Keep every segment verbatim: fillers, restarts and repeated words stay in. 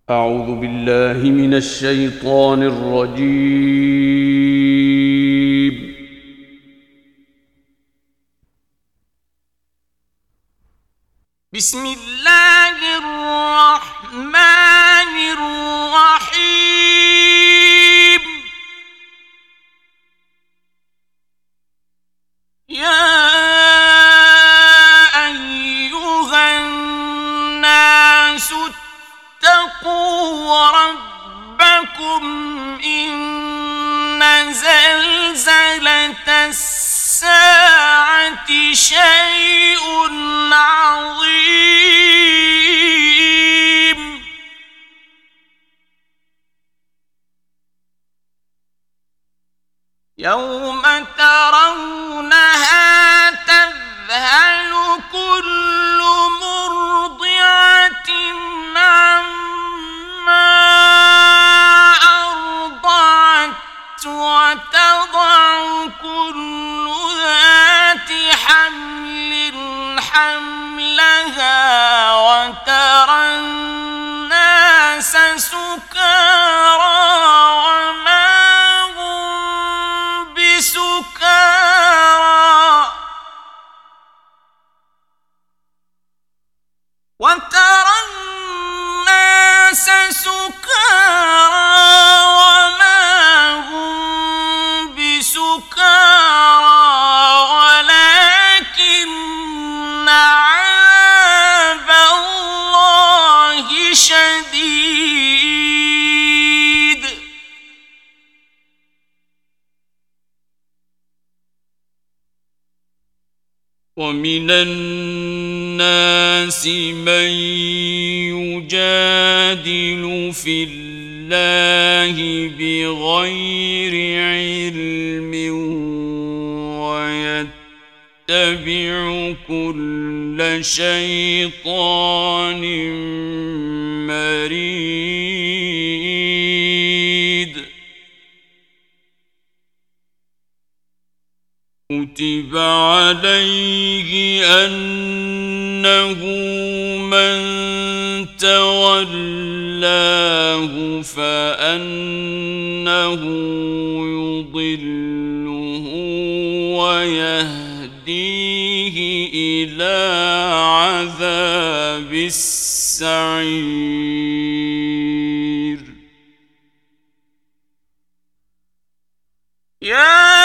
أعوذ بالله من الشيطان الرجيم. بسم الله الرحمن الرحيم. يا أيها الناس اتقوا ربكم إن زلزلة الساعة شيء عظيم. يوم ترونها تذهل كل مرضعة عما أرضعت وتضع كل ذات حمل حملها وترى الناس سكارى وما هم بسكارى وترى الناس سكارى وما هم بسكارى ولكن عذاب الله شديد. ومن الناس من يجادل في الله بغير علم ويتبع كل شيطان مريد. كتب عليه أنه من تولاه فأنه يضله ويهديه إلى عذاب السعير. يا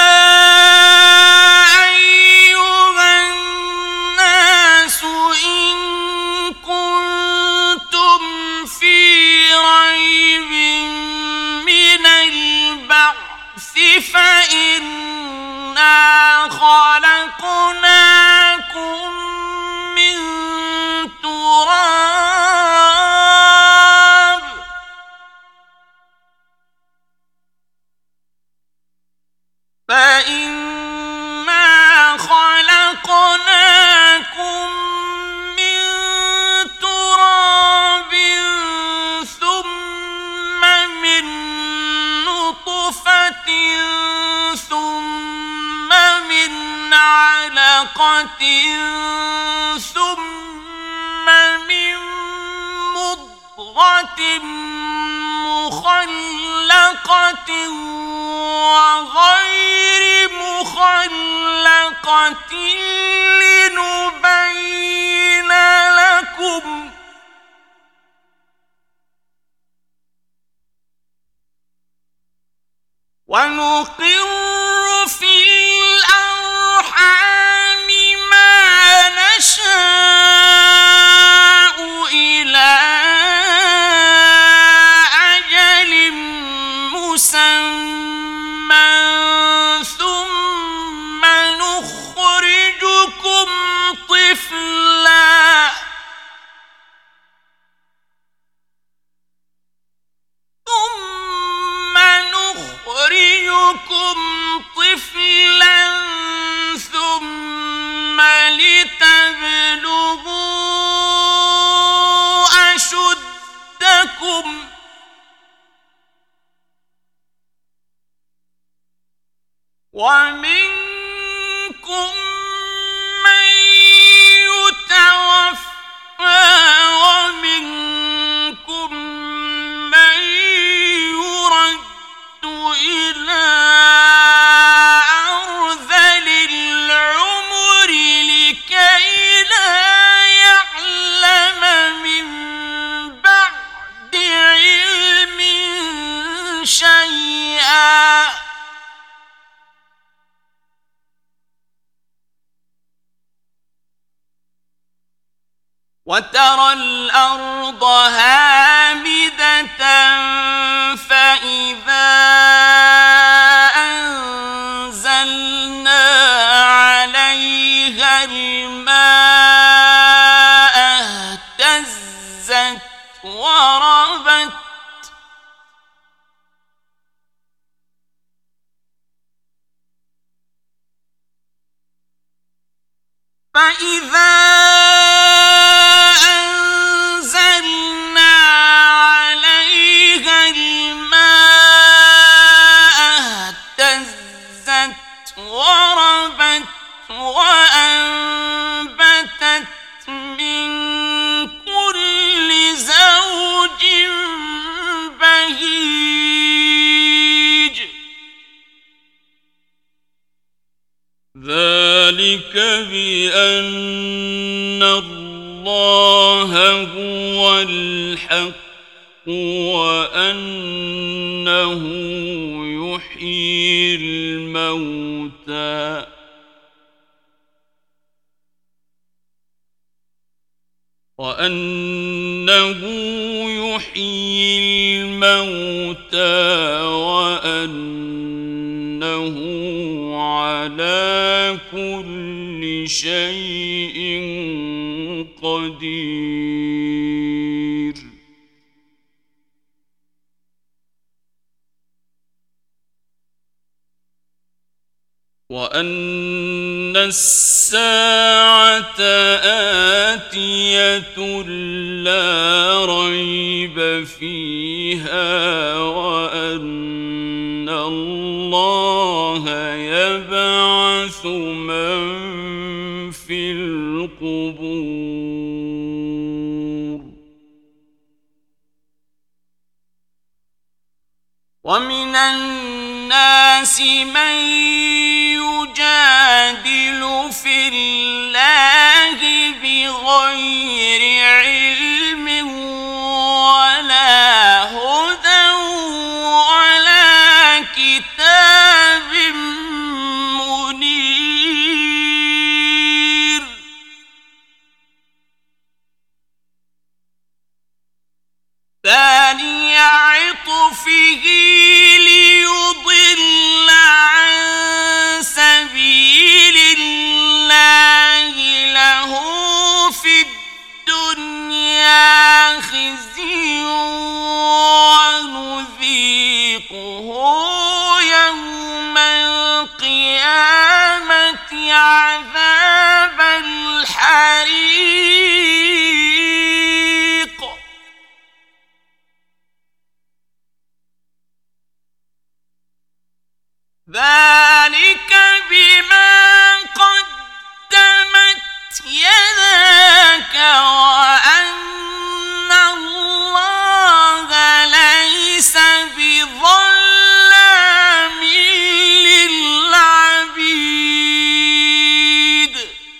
فإنا خلقناكم من تراب فإنا خلقناكم من تراب ثم من نطفة ثم من علقة ثم من مضغة مخلقة وغير مخلقة لنبين لكم ونقر في الأرحام ما نشاء إلى أجل مسمى ثم نخرجكم طفلا ثم نخرجكم طفلا ثم لتبلغوا أشدكم ومنكم من يتوفى ومنكم وترى الأرض هامدة فإذا أنزلنا عليها الماء اهتزت وربت فإذا أنزلنا عليها الماء اهتزت وربت وأنبتت من كل زوج بهيج ذلك بأن الله هو الحق وأنه يحيي الموتى وأنه يحيي الموتى وأنه على كل شيء قدير وأن الساعة آتية لا ريب فيها وأن الله يبعث من في القبور ومن الناس من يجادل في الله بغير علم ولا هدى ولا كتاب منير ثاني عطفه ليضل عن سبيل الله له في الدنيا خزي ونذيقه يوم القيامة عذاب الحريق ذلك بما قدمت يداك وأن الله ليس بظلام للعبيد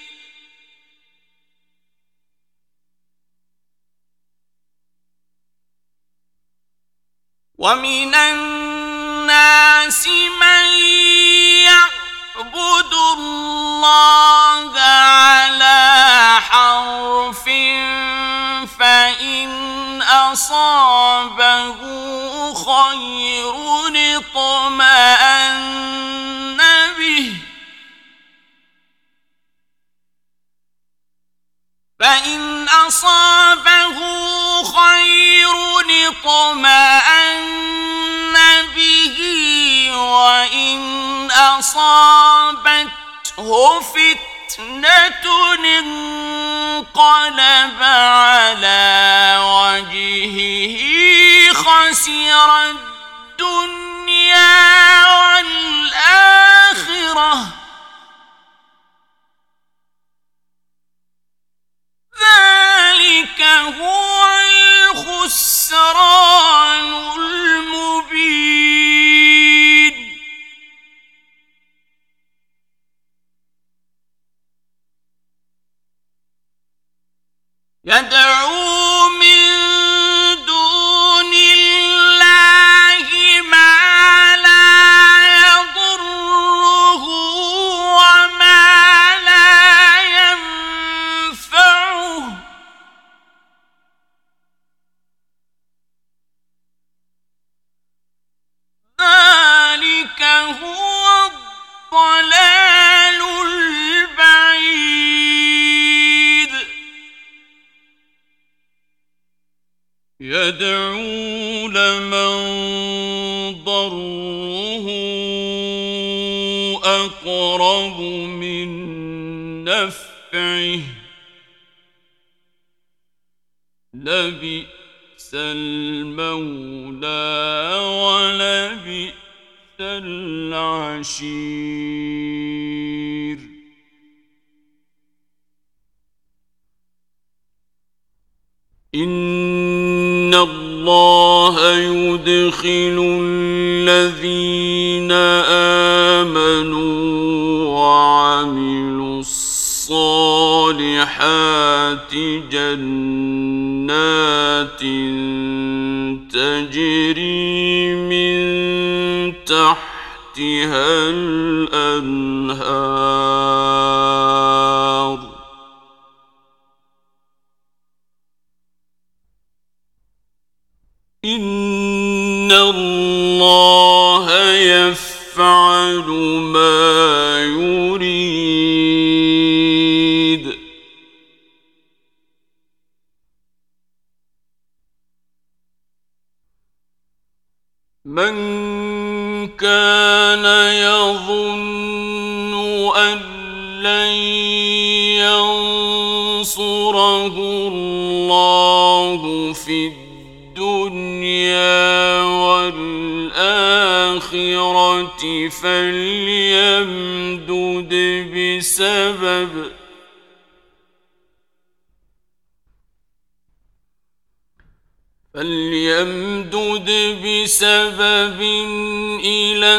ومن الناس من يعبد الله على حرف فإن أصابه خير اطمأن به فإن أصابه خير اطمأن به وإن أصابته فتنة انقلب على وجهه خسر الدنيا والآخرة ذلك هو الخسران المبين يدعو من دون الله يدعو لمن ضره أقرب من نفعه لبئس المولى ولبئس العشير إن الله يدخل الذين آمنوا وعملوا الصالحات جنات تجري من تحتها الأنهار إن الله يفعل ما يريد من كان يظن أن لن ينصره الله في الدنيا والآخرة فليمدد بسبب فليمدد بسبب إلى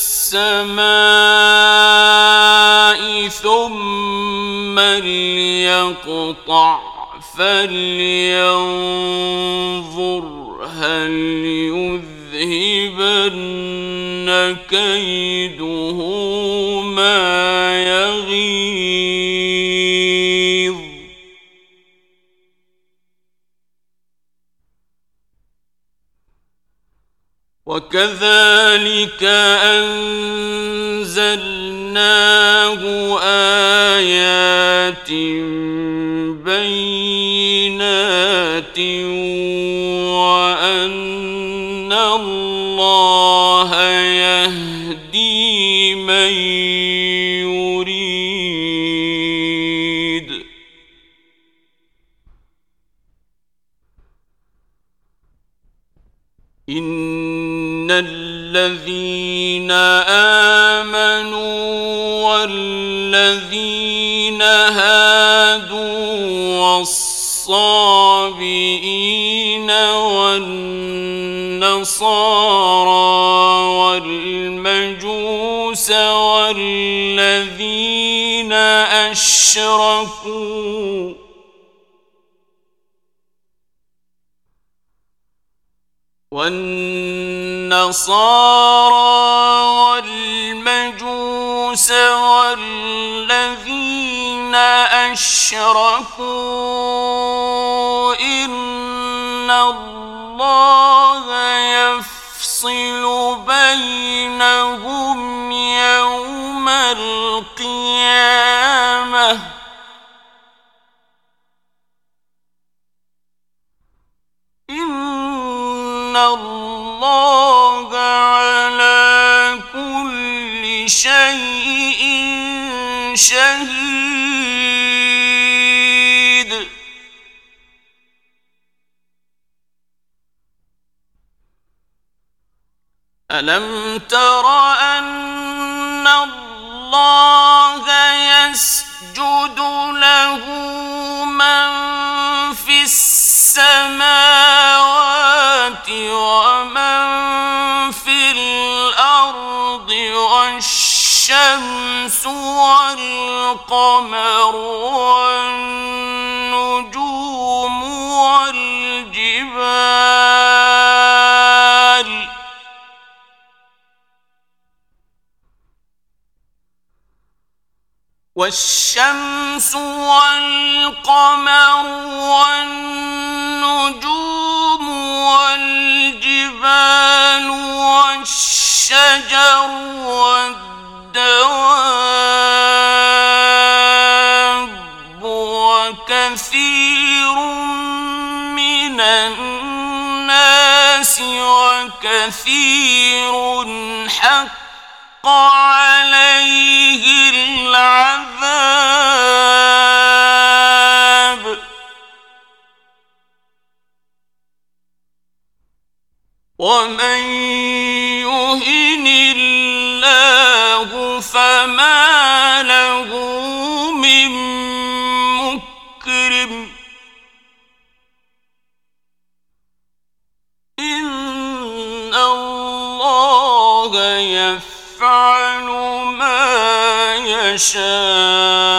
السماء ثم ليقطع فلينظر هل يذهبن كيده ما يغيظ وكذلك أنزلناه آيات بينات وأن الله يهدي من يريد إن الذين آمنوا والذين هادوا والصابئين والنصارى والمجوس والذين أشركوا والنصارى والمجوس والذين أشركوا إن الله يفصل بينهم يوم القيامة إن الله على كل شيء شهيد ألم تر أن الله يسجد له من في السماوات ومن في الأرض والشمس والقمر والنجوم والجبال والشمس والقمر والنجوم والجبال والشجر والدواب وكثير من الناس الناس وكثير حق عليه العذاب ومن يهن الله فما له من مكرم إن الله يفعل ما يشاء